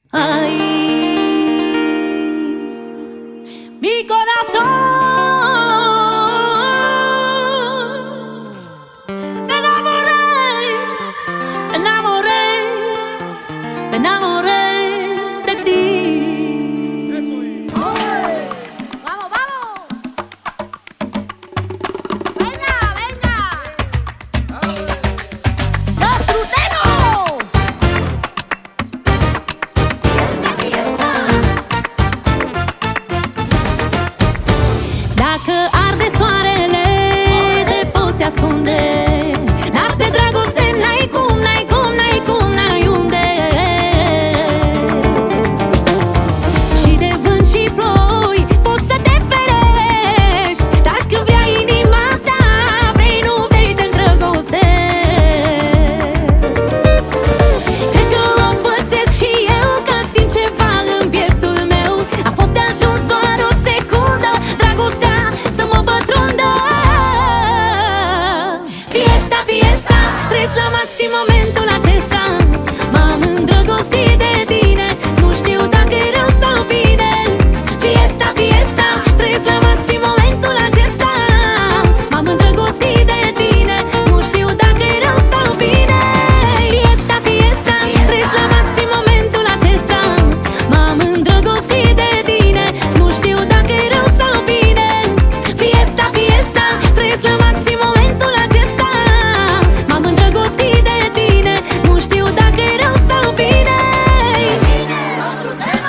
Ay, mi corazón, me enamoré, me enamoré, me enamoré de ti. Eso es. ¡Vamos, vamos! ¡Venga, venga! ¡Los fruteros! ¡Fiesta, fiesta! Dacă arde soarele, te poți ascunde. Dar de dragoste n-ai cum, n-ai cum, n-ai cum, n-ai unde. Și de vânt și ploi poți să te ferești. Dar când vrea inima ta, vrei, nu vrei, te îndrăgostești. Cred că o pățesc și eu, că simt ceva în pieptul meu. A fost de ajuns doar o secundă, dragostea să mă pătrundă. Fiesta, fiesta, trăiesc la maxim momentul acesta. M-am îndrăgostit de tine, nu știu dacă e rău sau bine. Fiesta, fiesta, trăiesc la maxim momentul acesta. M-am îndrăgostit de tine, nu știu dacă e rău sau bine. Fiesta, fiesta, trăiesc la maxim momentul acesta. M-am îndrăgostit de tine, nu știu dacă e rău sau bine. Fiesta, fiesta, trăiesc la maxim momentul acesta. M-am îndrăgostit de tine, nu știu dacă e rău sau bine. ¡Los fruteros!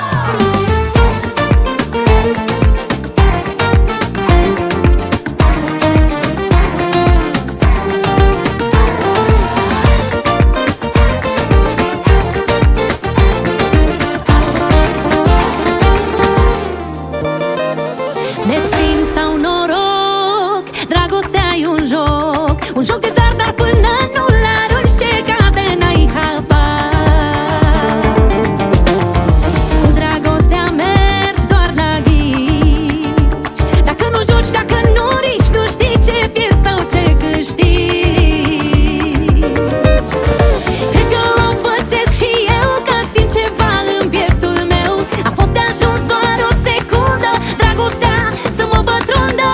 Destin sau noroc, dragostea e un joc de zar, dar până nu-l arunci ce cade n-ai habar. Cu dragostea mergi doar la ghici. Dacă nu joci, dacă nu riști, nu știi ce pierzi sau ce câștigi. Cred că o pățesc și eu, că simt ceva în pieptul meu. A fost de ajuns doar o secundă, dragostea să mă pătrundă.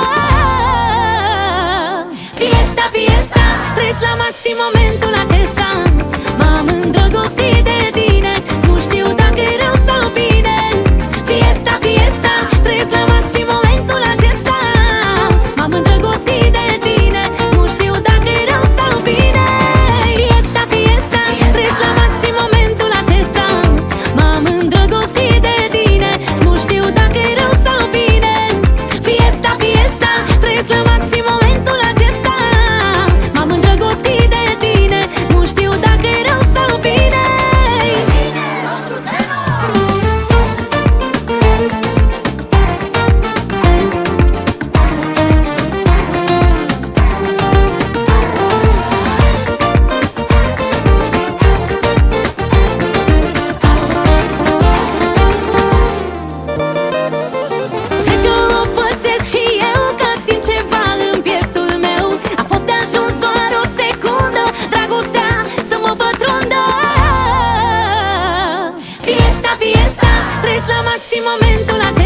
Fiesta, fiesta, trăiesc la maxim momentul acesta. M-am îndrăgostit de tine, nu știu dacă e rău sau bine. Fiesta, fiesta, trăiesc la maxim momentul acesta. M-am îndrăgostit de tine, nu știu dacă e rău sau bine. Fiesta, fiesta, trăiesc la maxim momentul acesta. M-am îndrăgostit de tine, nu știu dacă e rău sau bine. Fiesta, fiesta, trăiesc la maxim momentul acesta. M-am îndrăgostit de tine, nu știu dacă e rău sau bine. ¡Los fruteros! Cred că o pățesc și eu, că simt ceva în pieptul meu. A fost de ajuns doar o secundă, dragostea să mă pătrundă. Fiesta, fiesta, trăiesc la maxim momentul acesta.